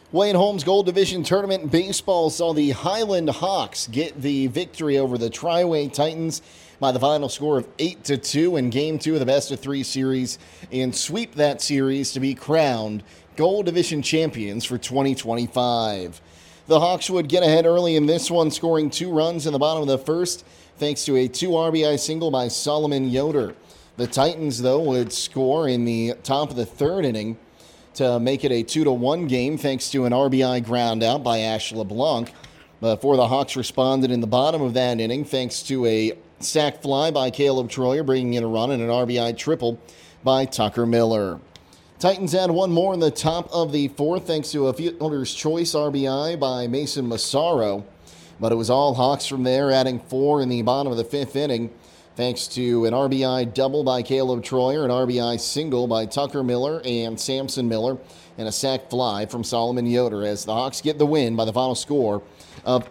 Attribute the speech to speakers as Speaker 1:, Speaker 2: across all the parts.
Speaker 1: Wayne Holmes Gold Division Tournament Baseball saw the Highland Hawks get the victory over the Tri-Way Titans by the final score of 8-2 in Game 2 of the best-of-3 series and sweep that series to be crowned Gold Division champions for 2025. The Hawks would get ahead early in this one, scoring 2 runs in the bottom of the first thanks to a 2 RBI single by Solomon Yoder. The Titans, though, would score in the top of the third inning to make it a 2-1 game thanks to an RBI ground out by Ash LeBlanc. Before the Hawks responded in the bottom of that inning thanks to a sac fly by Caleb Troyer, bringing in a run, and an RBI triple by Tucker Miller. Titans had one more in the top of the fourth thanks to a fielder's choice RBI by Mason Massaro. But it was all Hawks from there, adding 4 in the bottom of the fifth inning thanks to an RBI double by Caleb Troyer, an RBI single by Tucker Miller and Samson Miller, and a sac fly from Solomon Yoder as the Hawks get the win by the final score of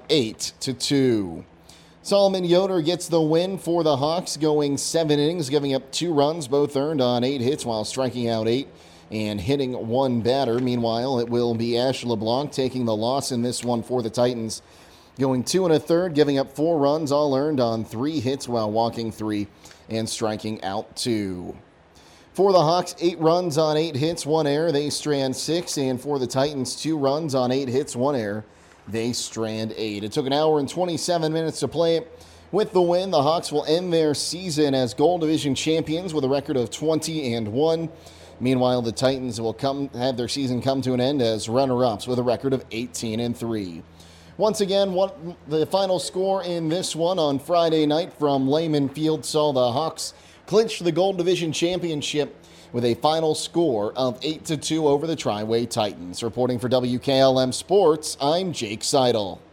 Speaker 1: 8-2. Solomon Yoder gets the win for the Hawks, going 7 innings, giving up 2 runs, both earned on 8 hits while striking out 8 and hitting 1 batter. Meanwhile, it will be Ash LeBlanc taking the loss in this one for the Titans, going 2 1/3, giving up 4 runs, all earned on 3 hits while walking 3 and striking out 2. For the Hawks, 8 runs on 8 hits, 1 error. They strand 6. And for the Titans, 2 runs on 8 hits, 1 error. They strand 8. It took an hour and 27 minutes to play it. With the win, the Hawks will end their season as Gold Division champions with a record of 20-1. Meanwhile, the Titans will have their season come to an end as runner-ups with a record of 18-3. Once again, the final score in this one on Friday night from Lehman Field saw the Hawks clinch the Gold Division championship with a final score of 8-2 over the Tri-Way Titans. Reporting for WKLM Sports, I'm Jake Seidel.